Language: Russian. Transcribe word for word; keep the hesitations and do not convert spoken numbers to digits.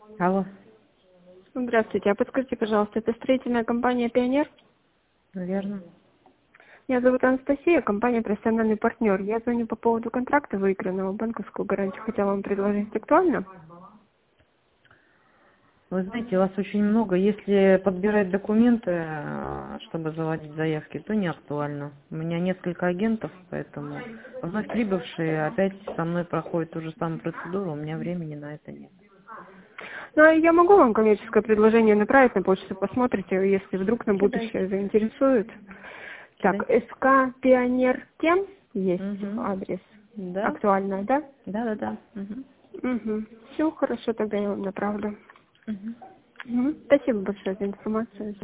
Алло, Здравствуйте. А подскажите, пожалуйста, это строительная компания «Пионер»? верно. Меня зовут Анастасия, компания «Профессиональный партнер». Я звоню по поводу контракта выигранного, банковскую гарантию хотела вам предложить. Актуально? Вы знаете, вас очень много. Если подбирать документы, э, чтобы заводить заявки, то не актуально. У меня несколько агентов, поэтому вновь прибывшие опять со мной проходят ту же самую процедуру, у меня времени на это нет. Ну, а я могу вам коммерческое предложение направить на почту, посмотрите, если вдруг на будущее Кидайте, заинтересует. Так, кидайте. СК «Пионер» тем есть Угу. адрес. Да, Актуально, да? да, да, да. Угу. Угу. Все хорошо, тогда я вам направлю. Угу. Мгм. Спасибо большое за информацию.